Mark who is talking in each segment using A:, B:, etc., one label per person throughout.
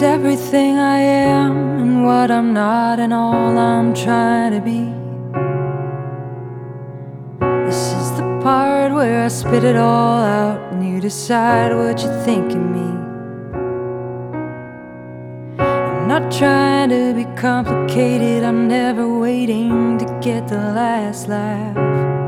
A: everything I am and what I'm not and all I'm trying to be. This is the part where I spit it all out and you decide what you think of me. I'm not trying to be complicated, I'm never waiting to get the last laugh.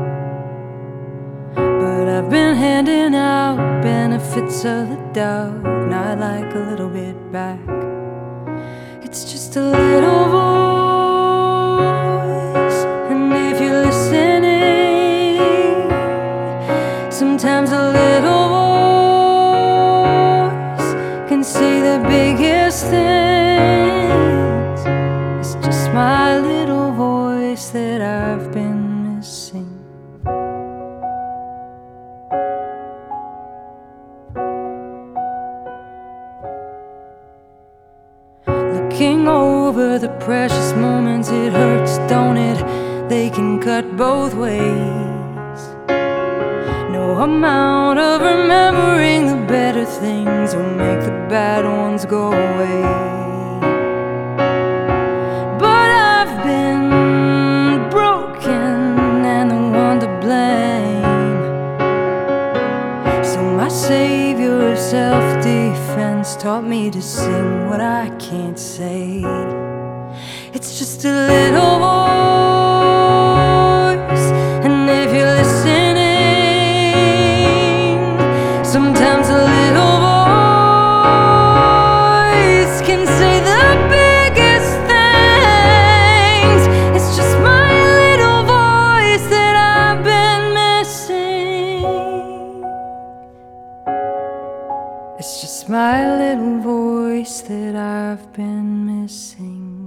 A: But I've been handing out benefits of the doubt, and I'd like a little bit back. It's just a little voice, and if you're listening, sometimes a little voice can say the biggest things. It's just my little voice that I've been missing. Looking over the precious moments, it hurts, don't it? They can cut both ways. No amount of remembering the better things will make the bad ones go away. But I've been broken and the one to blame. So my savior of self-defense taught me to sing what I can't say. It's just a little voice, and if you're listening, sometimes a little voice can say the biggest things. It's just my little voice that I've been missing. It's just my little voice that I've been missing.